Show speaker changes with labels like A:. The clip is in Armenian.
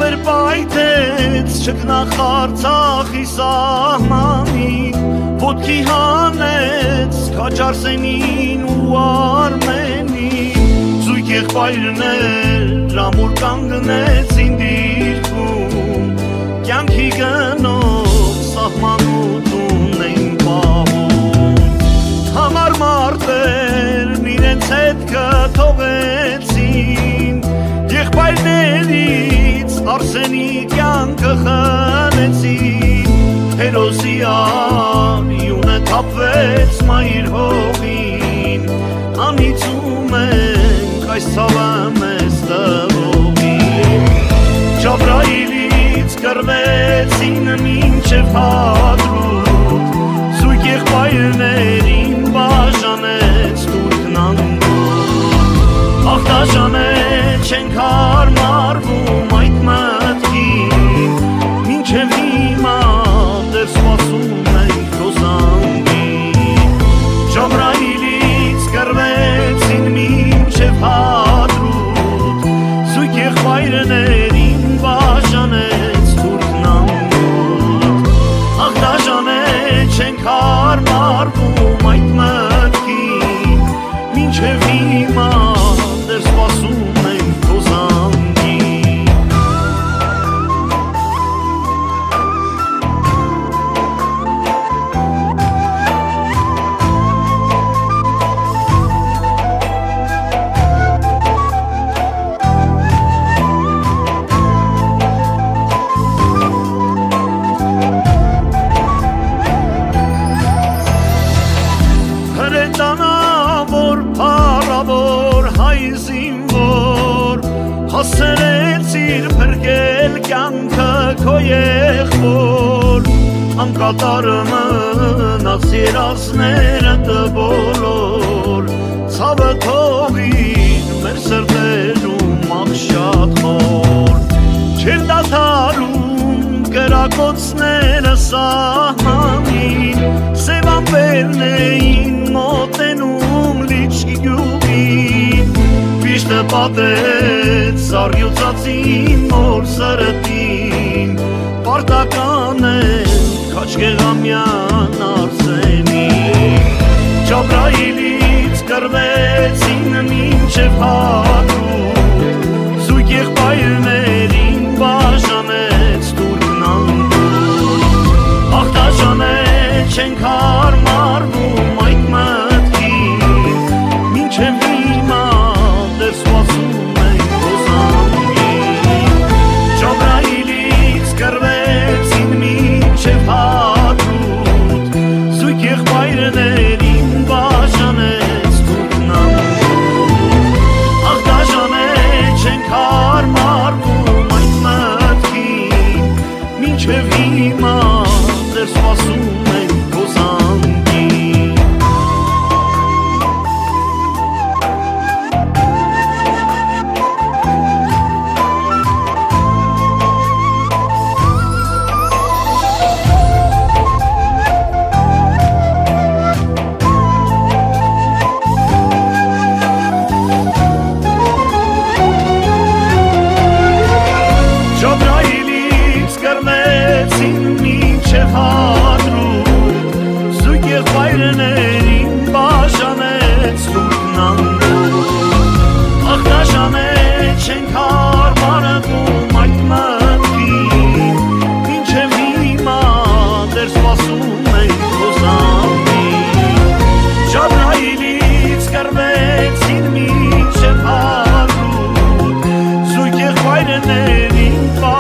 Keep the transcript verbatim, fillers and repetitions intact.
A: մեր պայթեց չկնախ Արցախի սահմանին, ոտքի հանեց Քաջարսենին ու Արմենին, զույգ եղբայրներ ամուր կանգնեցին դիրքում, կյանքի գնով սահմանություն էին պահում, համար մարդերն իրենց հետ կթողեցին, եղբայրներից Արսենի կյանքը խնեցին, հերոսի արյունը թափվեց մայր հողին, անիծում ենք այս ցավը մեզ տվողին, Ջաբրայիլից կռվեցին մինչև Հադրութ, զույգ եղբայրներին բաժանեց թուրքն անդուտ, ախտաժանը չենք հարմարվում այդ մտքին, մինչև հիմա դեռ սպասում ենք քո զանգին, Ջաբրայիլից կռվեցին մինչև Հադրութ, զույգ եղբայրներին բաժանեց թուրքն անդուտ, ախտաժանը չենք հարմարվում այդ մտքին, մինչև հիմա դեռ սպասում ենք քո զանգին, հրետանավոր փառավոր հայ զինվոր, հասցրեցիր փրկել կյանքը քո եղբոր, անկատար մնաց երազներդ բոլոր, ցավը թողիր մեր սրտերում ախ շատ խոր, չեն դադարում կրակոցները սահմանին, սև ամպերն էին մոտենում լիճի գյուղին, Վիշտը պատեց սառյուծածին նոր սրտին, պարտական են Քաջկեղամյան Արսենին, Ջաբրայիլից կռվեցին մինչև Հադրութ, զույգ եղբայրներին բաժանեց թուրքն անդուտ, ախտաժանը չենք հարմարվում այդ մտքին, մինչև հիմա դեռ սպասում ենք քո զանգին, Ջաբրայիլից կռվեցին մինչև Հադրութ, զույգ եղբայրներին բաժանեց թուրքն անդուտ, ախտաժանը չենք հարմարվում այդ մտքին, մինչև հիմա դեռ սպասում ենք քո զանգին, Ջաբրայիլից կռվեցին մինչև Հադրութ, զույգ եղբայրներին բաժանեց թուրքն անդուտ, ախտաժանը չենք հարմարվում այդ մտքին, մինչև հիմա դեռ սպասում ենք քո զանգին, Ջաբրայիլից կռվեցին մինչև Հադրութ, զույգ եղբայրներին